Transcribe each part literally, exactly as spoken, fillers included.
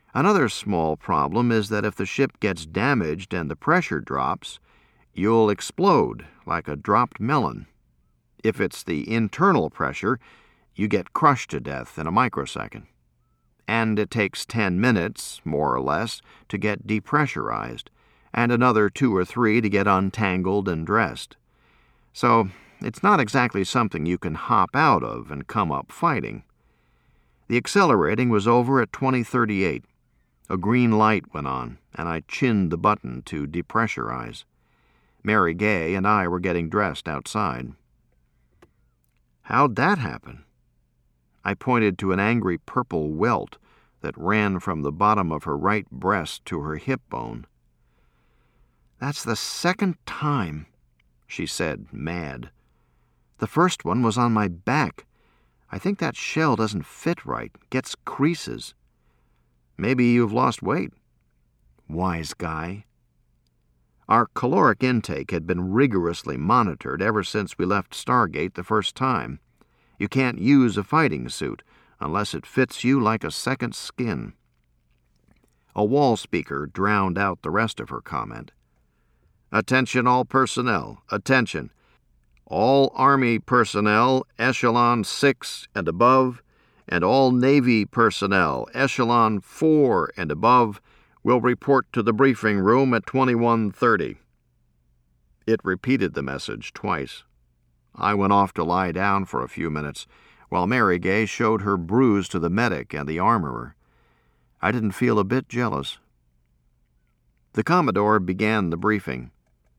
Another small problem is that if the ship gets damaged and the pressure drops, you'll explode like a dropped melon. If it's the internal pressure, you get crushed to death in a microsecond. And it takes ten minutes, more or less, to get depressurized, and another two or three to get untangled and dressed. So it's not exactly something you can hop out of and come up fighting. The accelerating was over at twenty thirty-eight. A green light went on, and I chinned the button to depressurize. Mary Gay and I were getting dressed outside. "How'd that happen?" I pointed to an angry purple welt that ran from the bottom of her right breast to her hip bone. "That's the second time," she said, mad. "The first one was on my back. I think that shell doesn't fit right, gets creases." "Maybe you've lost weight." Wise guy. Our caloric intake had been rigorously monitored ever since we left Stargate the first time. You can't use a fighting suit unless it fits you like a second skin. A wall speaker drowned out the rest of her comment. "Attention all personnel, attention. All Army personnel, Echelon six and above, and all Navy personnel, Echelon four and above, will report to the briefing room at twenty-one thirty. It repeated the message twice. I went off to lie down for a few minutes, while Mary Gay showed her bruise to the medic and the armorer. I didn't feel a bit jealous. The Commodore began the briefing.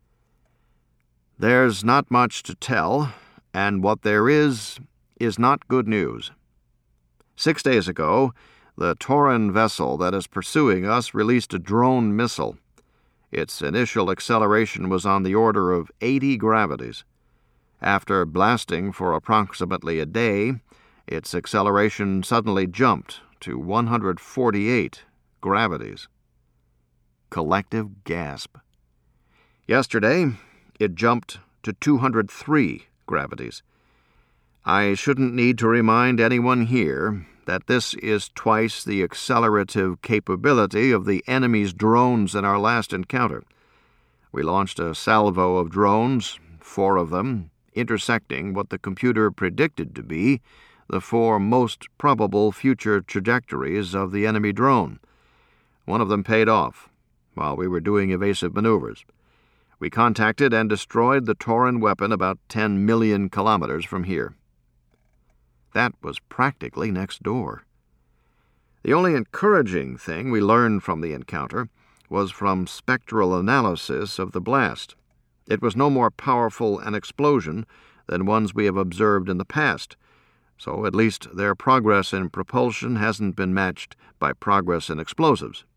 "There's not much to tell, and what there is, is not good news. Six days ago, the Tauran vessel that is pursuing us released a drone missile. Its initial acceleration was on the order of eighty gravities. After blasting for approximately a day, its acceleration suddenly jumped to one hundred forty-eight gravities." Collective gasp. "Yesterday, it jumped to two hundred three gravities. I shouldn't need to remind anyone here that this is twice the accelerative capability of the enemy's drones in our last encounter. We launched a salvo of drones, four of them, intersecting what the computer predicted to be the four most probable future trajectories of the enemy drone. One of them paid off while we were doing evasive maneuvers. We contacted and destroyed the Tauran weapon about ten million kilometers from here." That was practically next door. The only encouraging thing we learned from the encounter was from spectral analysis of the blast. It was no more powerful an explosion than ones we have observed in the past, so at least their progress in propulsion hasn't been matched by progress in explosives.